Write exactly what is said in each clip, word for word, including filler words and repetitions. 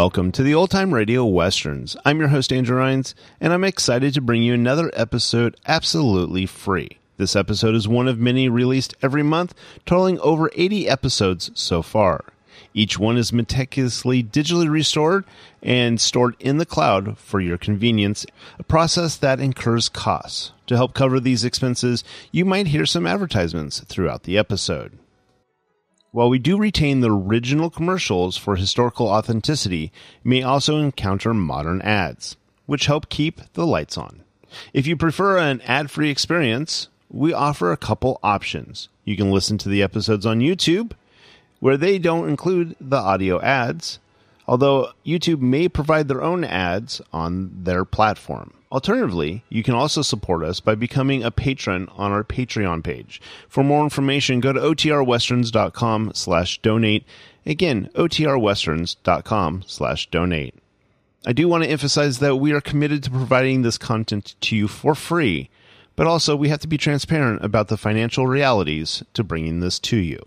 Welcome to the Old Time Radio Westerns. I'm your host, Andrew Rhynes, and I'm excited to bring you another episode absolutely free. This episode is one of many released every month, totaling over eighty episodes so far. Each one is meticulously digitally restored and stored in the cloud for your convenience, a process that incurs costs. To help cover these expenses, you might hear some advertisements throughout the episode. While we do retain the original commercials for historical authenticity, you may also encounter modern ads, which help keep the lights on. If you prefer an ad-free experience, we offer a couple options. You can listen to the episodes on YouTube, where they don't include the audio ads, although YouTube may provide their own ads on their platform. Alternatively, you can also support us by becoming a patron on our Patreon page. For more information, go to otrwesterns.com slash donate. Again, otrwesterns.com slash donate. I do want to emphasize that we are committed to providing this content to you for free, but also we have to be transparent about the financial realities to bringing this to you.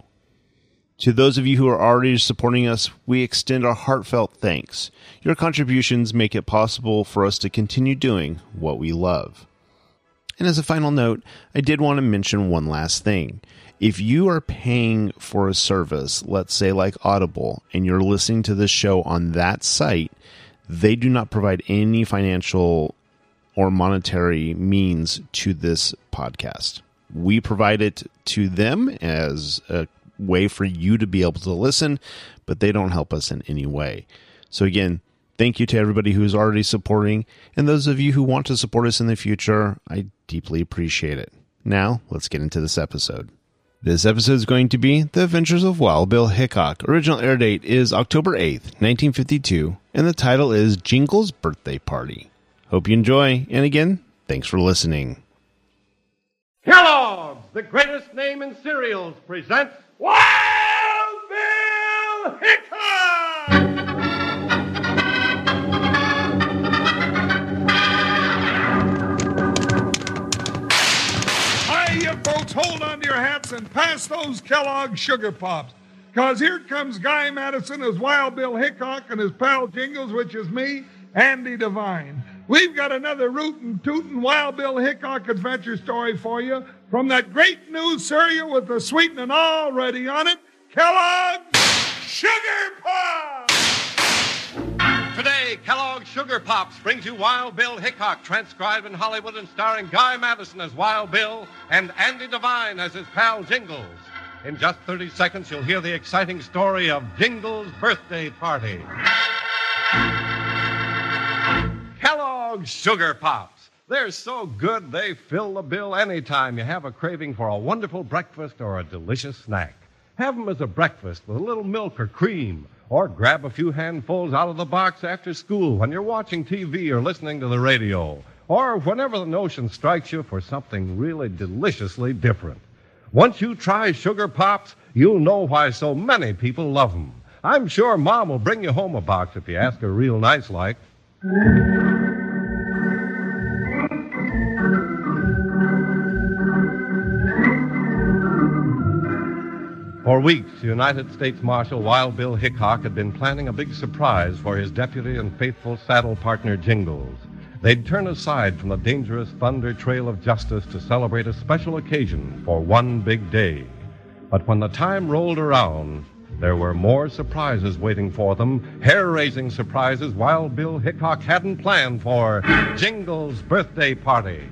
To those of you who are already supporting us, we extend our heartfelt thanks. Your contributions make it possible for us to continue doing what we love. And as a final note, I did want to mention one last thing. If you are paying for a service, let's say like Audible, and you're listening to this show on that site, they do not provide any financial or monetary means to this podcast. We provide it to them as a way for you to be able to listen, but they don't help us in any way. So again, thank you to everybody who is already supporting, and those of you who want to support us in the future, I deeply appreciate it. Now, let's get into this episode. This episode is going to be The Adventures of Wild Bill Hickok. Original air date is October eighth, nineteen fifty-two, and the title is Jingle's Birthday Party. Hope you enjoy, and again, thanks for listening. Kellogg's, the greatest name in cereals, presents Wild Bill Hickok! Hi, you folks, hold on to your hats and pass those Kellogg Sugar Pops. Because here comes Guy Madison as Wild Bill Hickok and his pal Jingles, which is me, Andy Devine. We've got another rootin' tootin' Wild Bill Hickok adventure story for you from that great new cereal with the sweetening already on it, Kellogg's Sugar Pops! Today, Kellogg's Sugar Pops brings you Wild Bill Hickok, transcribed in Hollywood and starring Guy Madison as Wild Bill and Andy Devine as his pal Jingles. In just thirty seconds, you'll hear the exciting story of Jingles' birthday party. Kellogg's Sugar Pops. They're so good they fill the bill anytime you have a craving for a wonderful breakfast or a delicious snack. Have them as a breakfast with a little milk or cream, or grab a few handfuls out of the box after school when you're watching T V or listening to the radio, or whenever the notion strikes you for something really deliciously different. Once you try Sugar Pops, you'll know why so many people love them. I'm sure Mom will bring you home a box if you ask her real nice like. For weeks, United States Marshal Wild Bill Hickok had been planning a big surprise for his deputy and faithful saddle partner Jingles. They'd turn aside from the dangerous Thunder Trail of Justice to celebrate a special occasion for one big day. But when the time rolled around, there were more surprises waiting for them, hair-raising surprises Wild Bill Hickok hadn't planned for Jingles' birthday party.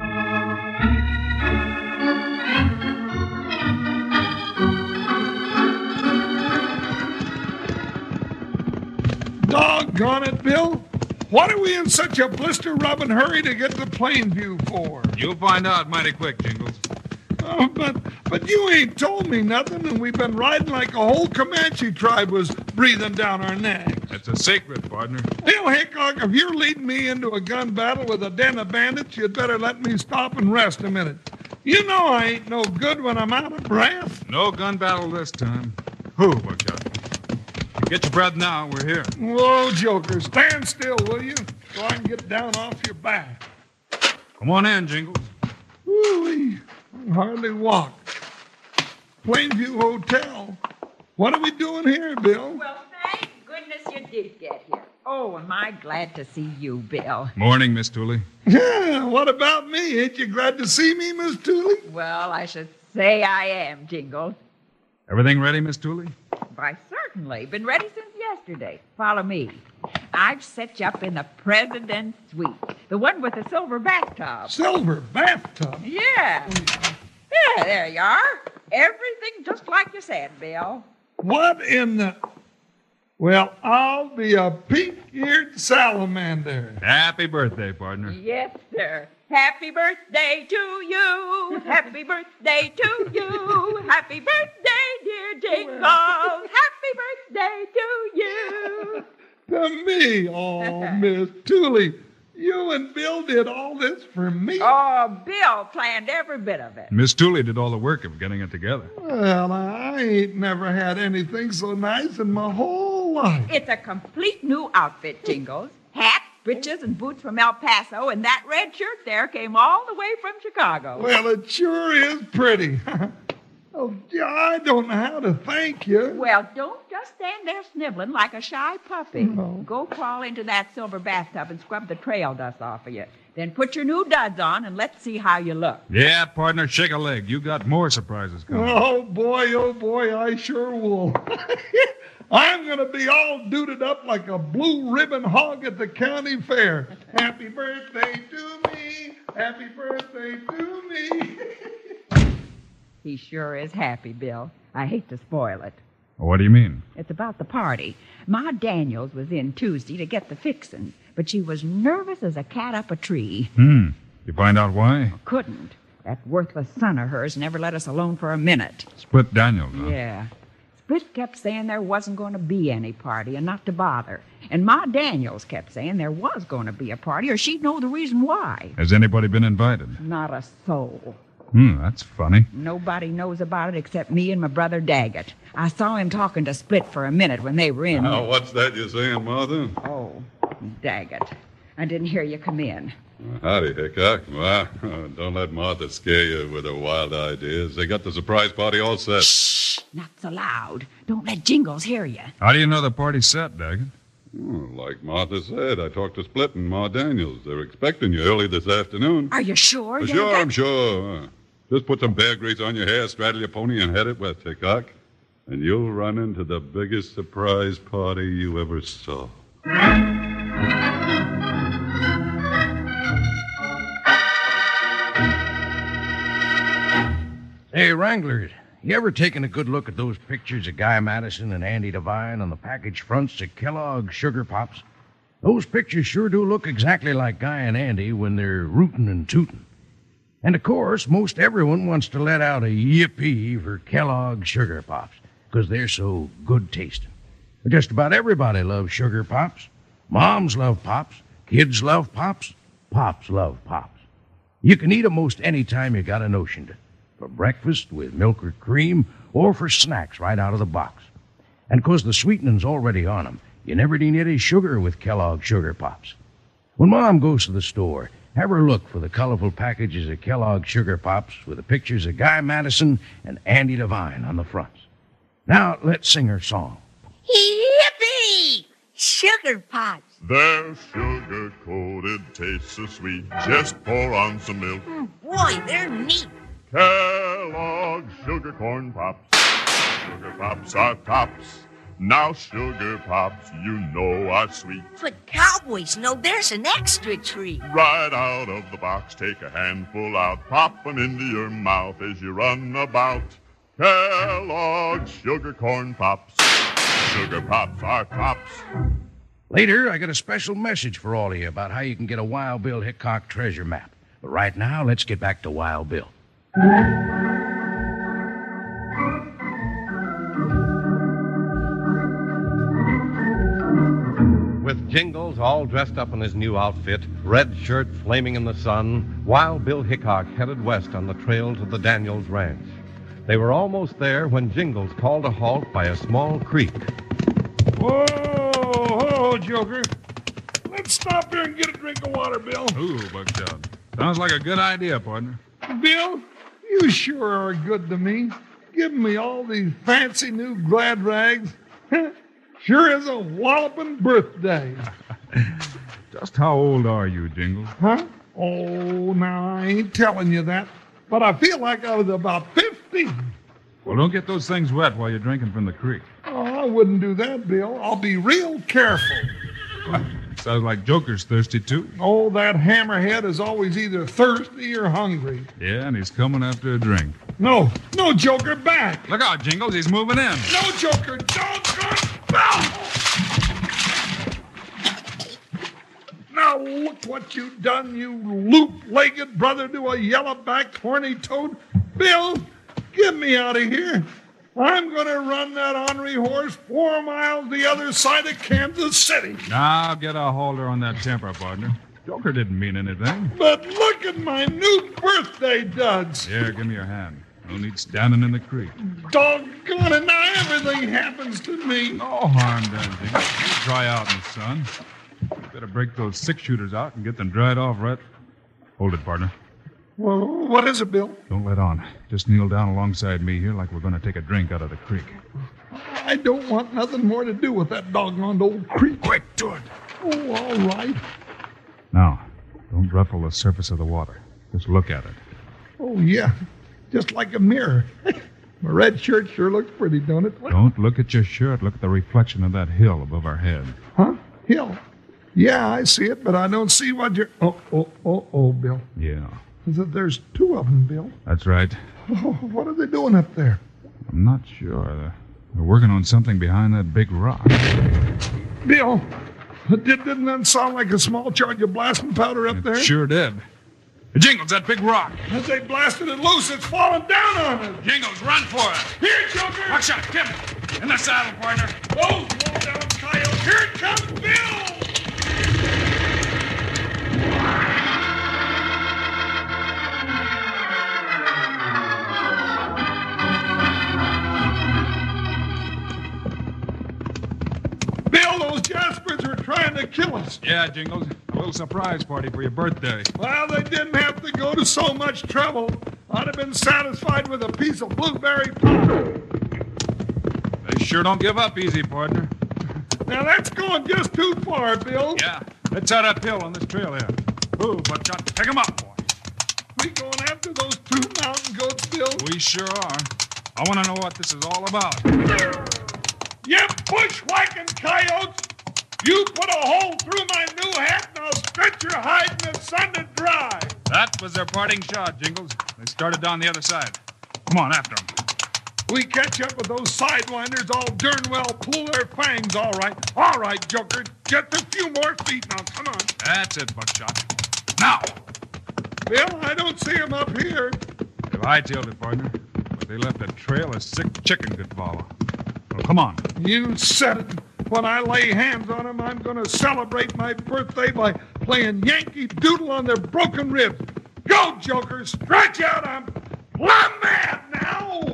Doggone it, Bill. What are we in such a blister-rubbing hurry to get to Plainview for? You'll find out mighty quick, Jingles. Oh, but but you ain't told me nothing, and we've been riding like a whole Comanche tribe was breathing down our necks. That's a secret, partner. Bill Hickok, if you're leading me into a gun battle with a den of bandits, you'd better let me stop and rest a minute. You know I ain't no good when I'm out of breath. No gun battle this time. Whew, Buckshot. Get your breath now. We're here. Whoa, Joker, stand still, will you? So I can get down off your back. Come on in, Jingles. Woo-wee. I can hardly walk. Plainview Hotel. What are we doing here, Bill? Well, thank goodness goodness you did get here. Oh, am I glad to see you, Bill. Morning, Miss Tooley. Yeah, what about me? Ain't you glad to see me, Miss Tooley? Well, I should say I am, Jingles. Everything ready, Miss Tooley? Why, certainly. Been ready since yesterday. Follow me. I've set you up in the President's Suite. The one with the silver bathtub. Silver bathtub? Yeah. Yeah, there you are. Everything just like you said, Bill. What in the... Well, I'll be a pink-eared salamander. Happy birthday, partner. Yes, sir. Happy birthday to you. Happy birthday to you. Happy birthday, dear Jingles. Happy birthday to you. To me? Oh, Miss Tooley, you and Bill did all this for me? Oh, Bill planned every bit of it. Miss Tooley did all the work of getting it together. Well, I ain't never had anything so nice in my whole life. It's a complete new outfit, Jingles. Hat, breeches, and boots from El Paso, and that red shirt there came all the way from Chicago. Well, it sure is pretty. Oh, gee, I don't know how to thank you. Well, don't just stand there sniveling like a shy puppy. No. Go crawl into that silver bathtub and scrub the trail dust off of you. Then put your new duds on and let's see how you look. Yeah, partner, shake a leg. You got more surprises coming. Oh, boy, oh, boy, I sure will. I'm going to be all duded up like a blue ribbon hog at the county fair. Happy birthday to me. Happy birthday to me. He sure is happy, Bill. I hate to spoil it. What do you mean? It's about the party. Ma Daniels was in Tuesday to get the fixin', but she was nervous as a cat up a tree. Hmm. You find out why? Couldn't. That worthless son of hers never let us alone for a minute. Split Daniels, huh? Yeah. Split kept saying there wasn't going to be any party and not to bother. And Ma Daniels kept saying there was going to be a party or she'd know the reason why. Has anybody been invited? Not a soul. Hmm, that's funny. Nobody knows about it except me and my brother Daggett. I saw him talking to Split for a minute when they were in. Now, what's that you're saying, Martha? Oh, Daggett. I didn't hear you come in. Howdy, Hickok. Well, don't let Martha scare you with her wild ideas. They got the surprise party all set. Shh! Not so loud. Don't let Jingles hear you. How do you know the party's set, Daggett? Oh, like Martha said, I talked to Split and Ma Daniels. They're expecting you early this afternoon. Are you sure? Uh, Daggett? sure, I'm sure. Uh, Just put some bear grease on your hair, straddle your pony, and head it west, Hickok. And you'll run into the biggest surprise party you ever saw. Hey, Wranglers, you ever taken a good look at those pictures of Guy Madison and Andy Devine on the package fronts of Kellogg's Sugar Pops? Those pictures sure do look exactly like Guy and Andy when they're rootin' and tootin'. And, of course, most everyone wants to let out a yippee for Kellogg's Sugar Pops because they're so good tasting. But just about everybody loves Sugar Pops. Moms love Pops. Kids love Pops. Pops love Pops. You can eat 'em most any time you got a notion to. For breakfast with milk or cream or for snacks right out of the box. And 'cause the sweetening's already on 'em, you never need any sugar with Kellogg's Sugar Pops. When Mom goes to the store, have her look for the colorful packages of Kellogg's Sugar Pops with the pictures of Guy Madison and Andy Devine on the fronts. Now, let's sing her song. Yippee! Sugar Pops. They're sugar-coated, taste so sweet. Just pour on some milk. Mm, boy, they're neat. Kellogg's Sugar Corn Pops. Sugar Pops are tops. Now Sugar Pops, you know, are sweet. But cowboys know there's an extra treat. Right out of the box, take a handful out. Pop 'em into your mouth as you run about. Kellogg's Sugar Corn Pops. Sugar Pops are tops. Later, I got a special message for all of you about how you can get a Wild Bill Hickok treasure map. But right now, let's get back to Wild Bill. With Jingles all dressed up in his new outfit, red shirt flaming in the sun, Wild Bill Hickok headed west on the trail to the Daniels Ranch. They were almost there when Jingles called a halt by a small creek. Whoa, whoa, Joker. Let's stop here and get a drink of water, Bill. Ooh, Buckshot. Sounds like a good idea, partner. Bill, you sure are good to me. Giving me all these fancy new glad rags. Sure is a walloping birthday. Just how old are you, Jingles? Huh? Oh, now, I ain't telling you that. But I feel like I was about fifty. Well, don't get those things wet while you're drinking from the creek. Oh, I wouldn't do that, Bill. I'll be real careful. Sounds like Joker's thirsty, too. Oh, that hammerhead is always either thirsty or hungry. Yeah, and he's coming after a drink. No, no, Joker, back. Look out, Jingles. He's moving in. No, Joker, don't go. No! Now look what you've done, you loop-legged brother to a yellow-backed horny toad. Bill, get me out of here. I'm going to run that ornery horse four miles the other side of Kansas City. Now get a holder on that temper, partner. Joker didn't mean anything. But look at my new birthday duds. Here, give me your hand. No need standing in the creek. Doggone it, now everything happens to me. No harm done, Jingles. You'll dry out in the sun. Better break those six-shooters out and get them dried off right... Hold it, partner. Well, what is it, Bill? Don't let on. Just kneel down alongside me here like we're going to take a drink out of the creek. I don't want nothing more to do with that doggone old creek. Quick, do it. Oh, all right. Now, don't ruffle the surface of the water. Just look at it. Oh, yeah. Just like a mirror. My red shirt sure looks pretty, don't it? What? Don't look at your shirt. Look at the reflection of that hill above our head. Huh? Hill? Yeah, I see it, but I don't see what you're... Oh, oh, oh, oh, Bill. Yeah. There's two of them, Bill. That's right. Oh, what are they doing up there? I'm not sure. They're, they're working on something behind that big rock. Bill, did, didn't that sound like a small charge of blasting powder up It there? sure did. Hey, Jingles, that big rock. As they blasted it loose, it's falling down on us. Jingles, run for it. Here, Joker! Watch out, Kim. In the saddle, partner. Those low-down coyotes. Here it comes, Bill! Bill, those Jaspers are trying to kill us. Yeah, Jingles. A little surprise party for your birthday. Well, they didn't have to go to so much trouble. I'd have been satisfied with a piece of blueberry pie. They sure don't give up easy, partner. Now, that's going just too far, Bill. Yeah. Let's head uphill on this trail here. Move, Buckshot. Pick 'em up, boy. We going after those two mountain goats, Bill? We sure are. I want to know what this is all about. Yep, bushwhacking coyotes. You put a hole through my new hat and I'll stretch your hide in the sun to dry. That was their parting shot, Jingles. They started down the other side. Come on, after them. We catch up with those sidewinders, I'll darn well pull their fangs, all right. All right, Joker, just a few more feet now, come on. That's it, Buckshot. Now! Bill, I don't see them up here. If I tailed it, partner, but they left a trail a sick chicken could follow. Well, come on. You said it. When I lay hands on them, I'm going to celebrate my birthday by playing Yankee Doodle on their broken ribs. Go, Joker, stretch out. I'm plumb mad now.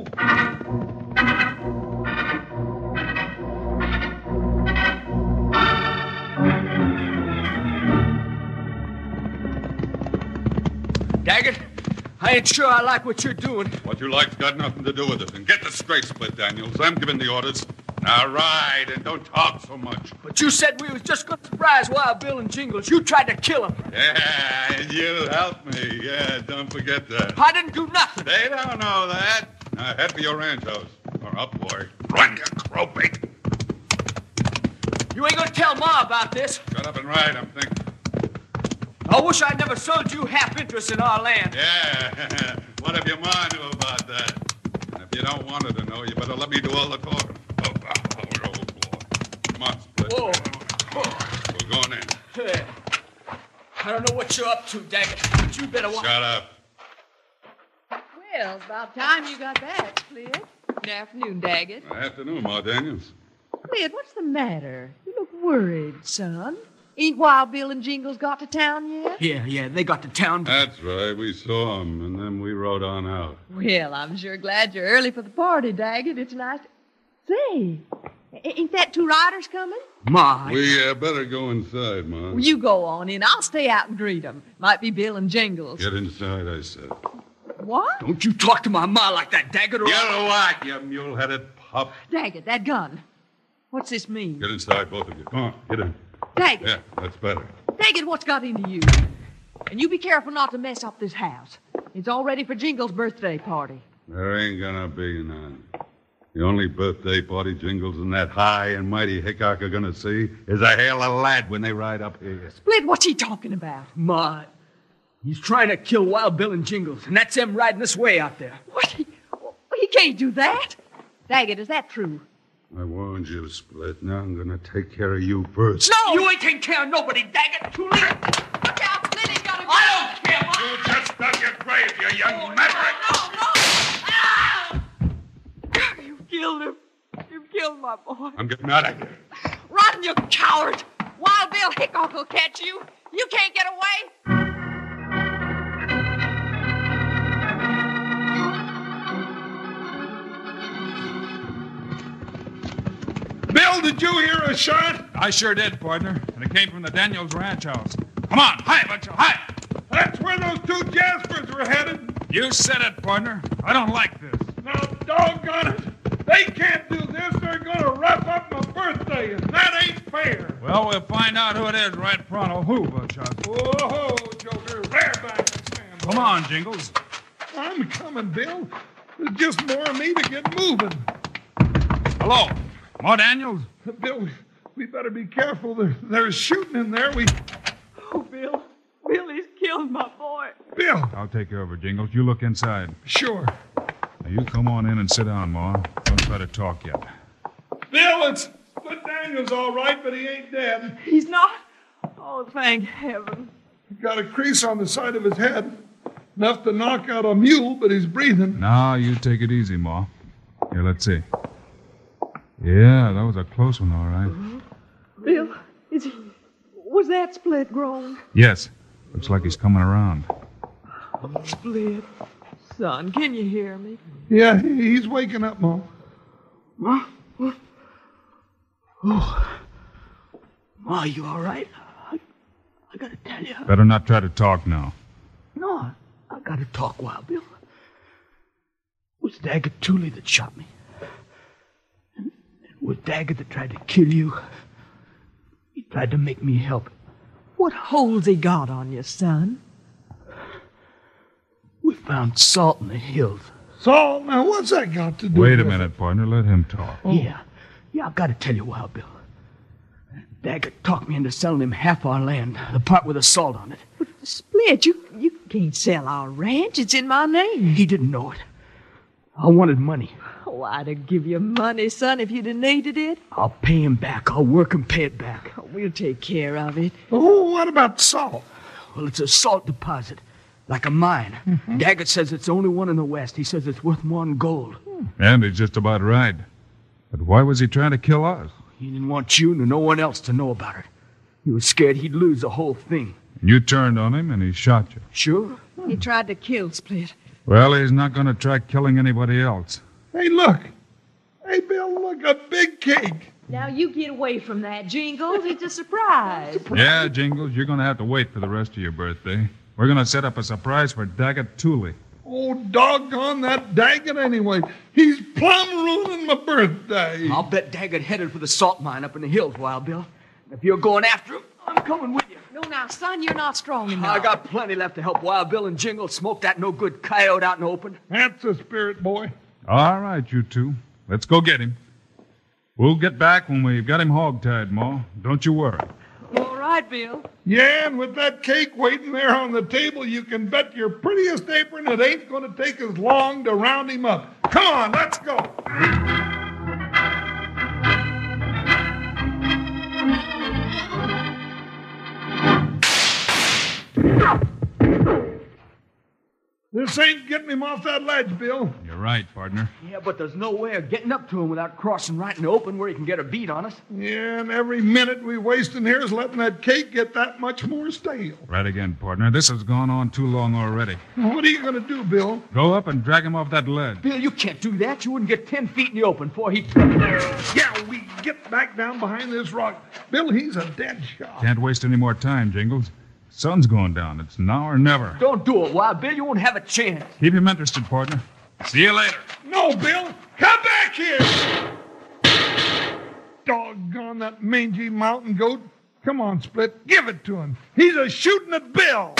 Daggett, I ain't sure I like what you're doing. What you like's got nothing to do with it. And get the straight split, Daniels. I'm giving the orders. Now ride and don't talk so much. But you said we was just going to surprise Wild Bill and Jingles. You tried to kill them. Yeah, and you helped me. Yeah, don't forget that. I didn't do nothing. They don't know that. Now head for your ranch house. Or up, boy. Run, you crowbait. You ain't going to tell Ma about this. Shut up and ride, I'm thinking. I wish I'd never sold you half interest in our land. Yeah, what if your ma knew about that? And if you don't want her to know, you better let me do all the talking. Oh, oh, oh, boy. Come on, Split. Whoa. We're going in. Hey, I don't know what you're up to, Daggett, but you better watch. Shut up. Well, it's about time you got back, Split. Good afternoon, Daggett. Good afternoon, Ma Daniels. Split, what's the matter? You look worried, son. Ain't Wild Bill and Jingles got to town yet? Yeah, yeah, they got to town. That's right. We saw them, and then we rode on out. Well, I'm sure glad you're early for the party, Daggett. It's nice to... Say, ain't that two riders coming? Ma. We uh, better go inside, Ma. Well, you go on in. I'll stay out and greet them. Might be Bill and Jingles. Get inside, I said. What? Don't you talk to my ma like that, Daggett. Or You know what, you mule-headed pup? Daggett, that gun. What's this mean? Get inside, both of you. Come on, get in. Daggett. Yeah, that's better. Daggett, what's got into you? And you be careful not to mess up this house. It's all ready for Jingles' birthday party. There ain't gonna be none. The only birthday party Jingles and that high and mighty Hickok are gonna see is a hail of lad when they ride up here. Split, what's he talking about? My. He's trying to kill Wild Bill and Jingles, and that's them riding this way out there. What? He, he can't do that. Daggett, is that true? I warned you, Split. Now I'm gonna take care of you first. No! You ain't taking care of nobody, Daggett. Too late. Look out, Split, he's got a gun. I don't care. You just dug your grave, you young maverick. No, no, no. Ah! You killed him. You killed my boy. I'm getting out of here. Run, you coward. Wild Bill Hickok will catch you. You can't get away. Bill, did you hear a shot? I sure did, partner. And it came from the Daniels Ranch house. Come on, hi, Butcher, hi! That's where those two Jaspers were headed. You said it, partner. I don't like this. Now, doggone it. They can't do this. They're going to wrap up my birthday, and that ain't fair. Well, we'll find out who it is right pronto. Who, Butcher? Whoa, Joker. There back and stand. Come on, Jingles. I'm coming, Bill. There's just more of me to get moving. Hello. Ma Daniels? Bill, we, we better be careful. There, there's shooting in there. We... Oh, Bill. Bill, he's killed my boy. Bill. I'll take care of her, Jingles. You look inside. Sure. Now, you come on in and sit down, Ma. Don't try to talk yet. Bill, it's Split Daniels all right, but he ain't dead. He's not? Oh, thank heaven. He got a crease on the side of his head. Enough to knock out a mule, but he's breathing. Now, you take it easy, Ma. Here, let's see. Yeah, that was a close one, all right. Bill, is he... Was that Split grown? Yes. Looks like he's coming around. Oh, Split. Son, can you hear me? Yeah, he's waking up, Ma. Ma? Oh. Ma, you all right? I, I gotta tell you. Better not try to talk now. No, I, I gotta talk, Wild Bill. It was Daggett Tooley that shot me. And it was Daggett that tried to kill you. He tried to make me help. What hole's he got on you, son? We found salt in the hills. Salt? Now, what's that got to do Wait with a minute, partner. Let him talk. Oh. Yeah. Yeah, I've got to tell you, Wild Bill. Daggett talked me into selling him half our land, the part with the salt on it. But Split, you, you can't sell our ranch. It's in my name. He didn't know it. I wanted money. Oh, I'd have give you money, son, if you'd have needed it. I'll pay him back. I'll work and pay it back. Oh, we'll take care of it. Oh, what about salt? Well, it's a salt deposit, like a mine. Mm-hmm. Daggett says it's the only one in the West. He says it's worth more than gold. And he's just about right. But why was he trying to kill us? He didn't want you nor no one else to know about it. He was scared he'd lose the whole thing. You turned on him and he shot you. Sure. He tried to kill Split. Well, he's not going to try killing anybody else. Hey, look. Hey, Bill, look, a big cake. Now you get away from that, Jingles. It's a surprise. Yeah, Jingles, you're going to have to wait for the rest of your birthday. We're going to set up a surprise for Daggett Tooley. Oh, doggone that Daggett anyway. He's plumb ruining my birthday. I'll bet Daggett headed for the salt mine up in the hills, Wild Bill. If you're going after him, I'm coming with you. No, now, son, you're not strong enough. I got plenty left to help Wild Bill and Jingles smoke that no-good coyote out in the open. That's the spirit, boy. All right, you two. Let's go get him. We'll get back when we've got him hog-tied, Ma. Don't you worry. All right, Bill. Yeah, and with that cake waiting there on the table, you can bet your prettiest apron it ain't going to take as long to round him up. Come on, let's go. This ain't getting him off that ledge, Bill. You're right, partner. Yeah, but there's no way of getting up to him without crossing right in the open where he can get a beat on us. Yeah, and every minute we waste in here is letting that cake get that much more stale. Right again, partner. This has gone on too long already. What are you going to do, Bill? Go up and drag him off that ledge. Bill, you can't do that. You wouldn't get ten feet in the open before he... Yeah, we get back down behind this rock. Bill, he's a dead shot. Can't waste any more time, Jingles. Sun's going down. It's now or never. Don't do it, Wild Bill. You won't have a chance. Keep him interested, partner. See you later. No, Bill. Come back here. Doggone that mangy mountain goat. Come on, Split, give it to him. He's a shooting at Bill.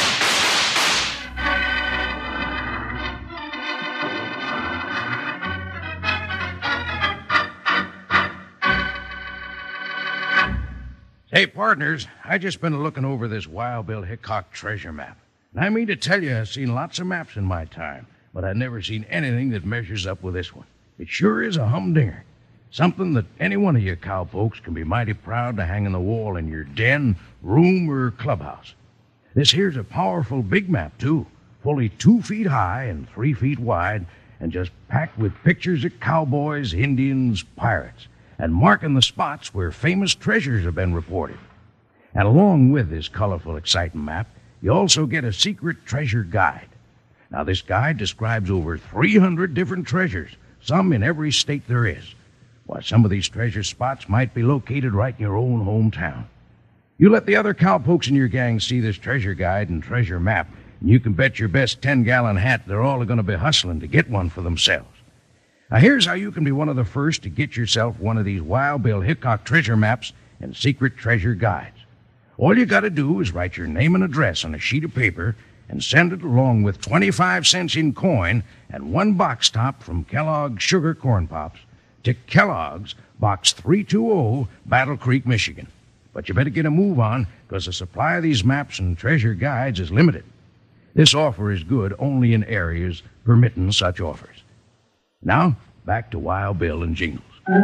Hey, partners, I just been looking over this Wild Bill Hickok treasure map. And I mean to tell you, I've seen lots of maps in my time, but I've never seen anything that measures up with this one. It sure is a humdinger. Something that any one of you cowpokes can be mighty proud to hang on the wall in your den, room, or clubhouse. This here's a powerful big map, too, fully two feet high and three feet wide, and just packed with pictures of cowboys, Indians, pirates, and marking the spots where famous treasures have been reported. And along with this colorful, exciting map, you also get a secret treasure guide. Now, this guide describes over three hundred different treasures, some in every state there is. Why, some of these treasure spots might be located right in your own hometown. You let the other cowpokes in your gang see this treasure guide and treasure map, and you can bet your best ten-gallon hat they're all going to be hustling to get one for themselves. Now, here's how you can be one of the first to get yourself one of these Wild Bill Hickok treasure maps and secret treasure guides. All you got to do is write your name and address on a sheet of paper and send it along with twenty-five cents in coin and one box top from Kellogg's Sugar Corn Pops to Kellogg's, Box three two zero, Battle Creek, Michigan. But you better get a move on, because the supply of these maps and treasure guides is limited. This offer is good only in areas permitting such offers. Now, back to Wild Bill and Jingles.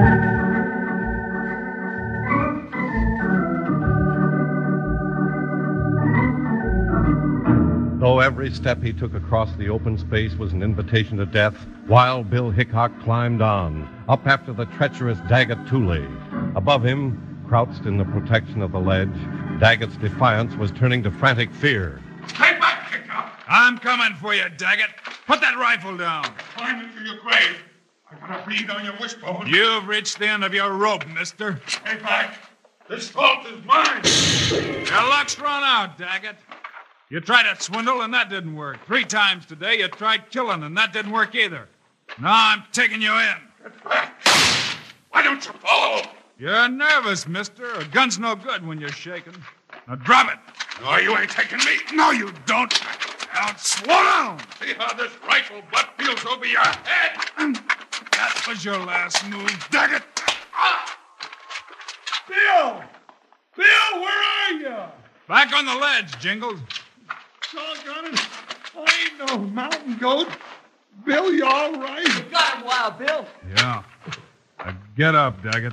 Though every step he took across the open space was an invitation to death, Wild Bill Hickok climbed on, up after the treacherous Daggett Tooley. Above him, crouched in the protection of the ledge, Daggett's defiance was turning to frantic fear. Stay back, Hickok! I'm coming for you, Daggett. Put that rifle down. Climb into your grave. I got a bead on your wishbone. You've reached the end of your rope, mister. Stay back. This vault is mine. Your luck's run out, Daggett. You tried to swindle, and that didn't work. Three times today you tried killing, and that didn't work either. Now I'm taking you in. Get back. Why don't you follow? You're nervous, mister. A gun's no good when you're shaking. Now drop it. No, you ain't taking me. No, you don't. Now slow down. See how this rifle butt feels over your head? That was your last move, Daggett. Ah! Bill! Bill, where are you? Back on the ledge, Jingles. Doggone it. I ain't no mountain goat. Bill, you all right? You got him, Wild Bill. Yeah. Now get up, Daggett.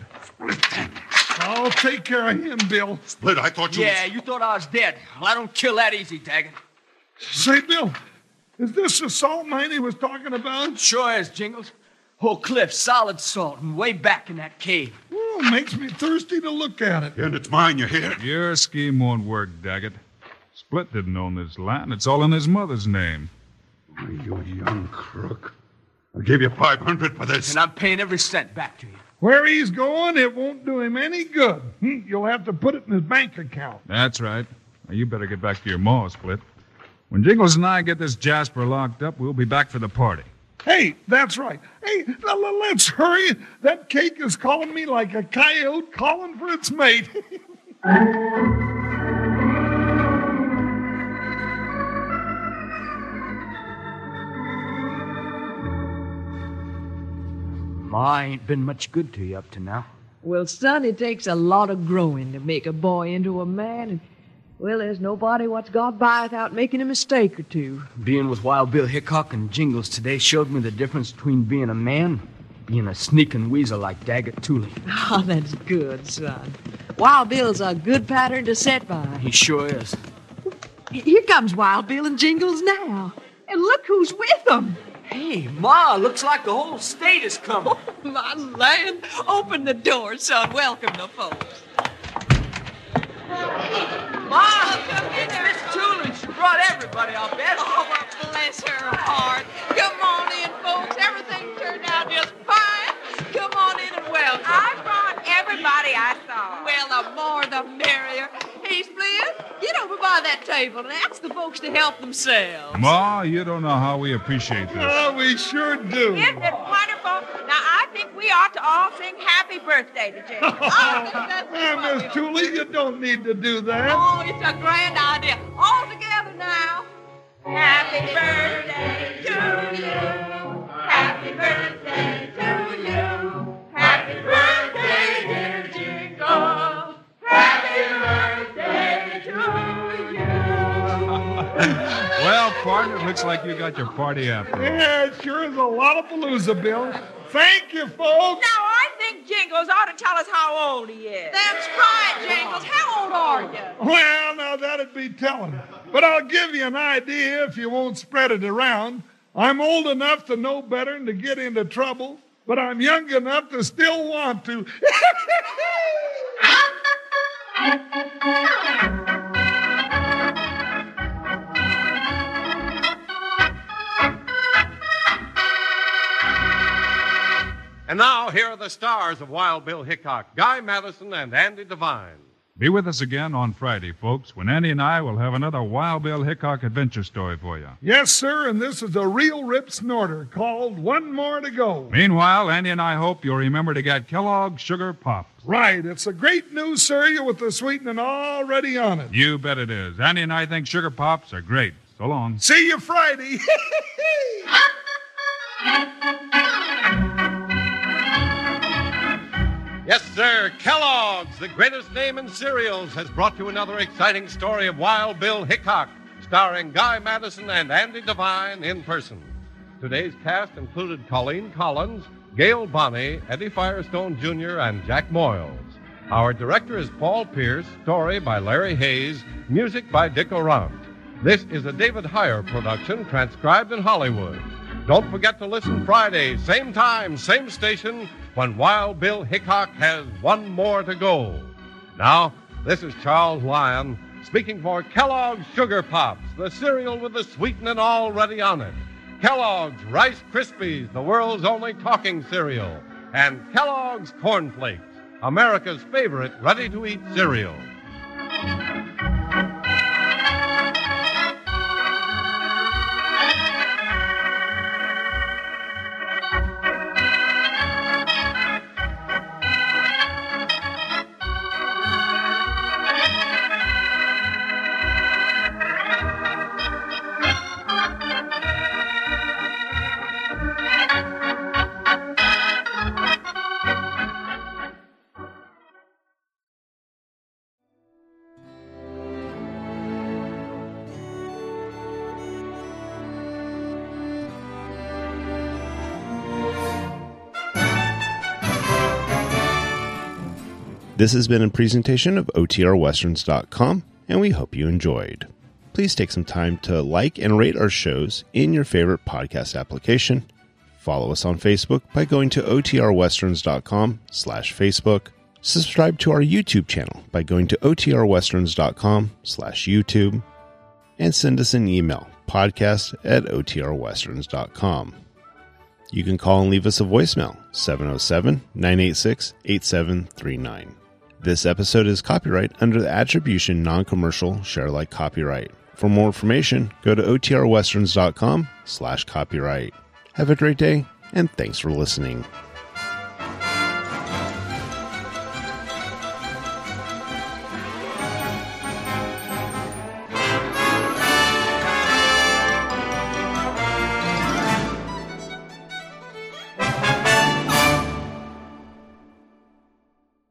I'll take care of him, Bill. Split, I thought you... Yeah, you thought I was dead. Well, I don't kill that easy, Daggett. Say, Bill, is this the salt mine he was talking about? Sure is, Jingles. Whole cliff, solid salt, and way back in that cave. Oh, makes me thirsty to look at it. And it's mine, you hear? Your scheme won't work, Daggett. Split didn't own this land. It's all in his mother's name. Oh, you young crook. I'll give you five hundred for this. And I'm paying every cent back to you. Where he's going, it won't do him any good. Hmm, you'll have to put it in his bank account. That's right. Now, you better get back to your maw, Split. When Jingles and I get this Jasper locked up, we'll be back for the party. Hey, that's right. Hey, let's hurry. That cake is calling me like a coyote calling for its mate. Ma ain't been much good to you up to now. Well, son, it takes a lot of growing to make a boy into a man, and, well, there's nobody what's got by without making a mistake or two. Being with Wild Bill Hickok and Jingles today showed me the difference between being a man and being a sneaking weasel like Daggett Tooley. Oh, that's good, son. Wild Bill's a good pattern to set by. He sure is. Here comes Wild Bill and Jingles now. And look who's with them. Hey, Ma, looks like the whole state is coming. Oh, my land. Open the door, son. Welcome the folks. Ma, Miss Tooley, she brought everybody, I'll bet. Oh, bless her heart. Come on in, folks. Everything turned out just fine. Come on in and welcome. I brought everybody I saw. Well, the more the merrier. Hey, Split, get over by by that table and ask the folks to help themselves. Ma, you don't know how we appreciate this. Oh, we sure do. Isn't it wonderful? Now, I think we ought to all sing happy birthday to Jingles. Oh, Miss Tooley, you don't need to do that. Oh, it's a grand idea. All together now. Happy birthday to you. Happy birthday to you. Happy birthday, dear Jingles. Happy birthday to you. Well, partner, it looks like you got your party after all. Yeah, it sure is a lot of palooza, Bill. Thank you, folks. Now, I think Jingles ought to tell us how old he is. That's right, Jingles. How old are you? Well, now that'd be telling. But I'll give you an idea if you won't spread it around. I'm old enough to know better and to get into trouble, but I'm young enough to still want to. And now, here are the stars of Wild Bill Hickok, Guy Madison and Andy Devine. Be with us again on Friday, folks, when Andy and I will have another Wild Bill Hickok adventure story for you. Yes, sir, and this is a real rip snorter called One More to Go. Meanwhile, Andy and I hope you'll remember to get Kellogg's Sugar Pops. Right, it's a great new cereal with the sweetening already on it. You bet it is. Andy and I think Sugar Pops are great. So long. See you Friday. Yes, sir, Kellogg's, the greatest name in cereals, has brought you another exciting story of Wild Bill Hickok, starring Guy Madison and Andy Devine in person. Today's cast included Colleen Collins, Gail Bonney, Eddie Firestone Junior, and Jack Moyles. Our director is Paul Pierce, story by Larry Hayes, music by Dick Orant. This is a David Heyer production, transcribed in Hollywood. Don't forget to listen Friday, same time, same station, when Wild Bill Hickok has one more to go. Now, this is Charles Lyon speaking for Kellogg's Sugar Pops, the cereal with the sweetening already on it. Kellogg's Rice Krispies, the world's only talking cereal. And Kellogg's Corn Flakes, America's favorite ready-to-eat cereal. This has been a presentation of O T R Westerns dot com, and we hope you enjoyed. Please take some time to like and rate our shows in your favorite podcast application. Follow us on Facebook by going to O T R Westerns dot com slash Facebook. Subscribe to our YouTube channel by going to O T R Westerns dot com slash YouTube. And send us an email, podcast at O T R Westerns dot com. You can call and leave us a voicemail, seven oh seven, nine eight six, eight seven three nine. This episode is copyright under the Attribution Non-Commercial Share-alike copyright. For more information, go to O T R Westerns dot com slash copyright. Have a great day, and thanks for listening.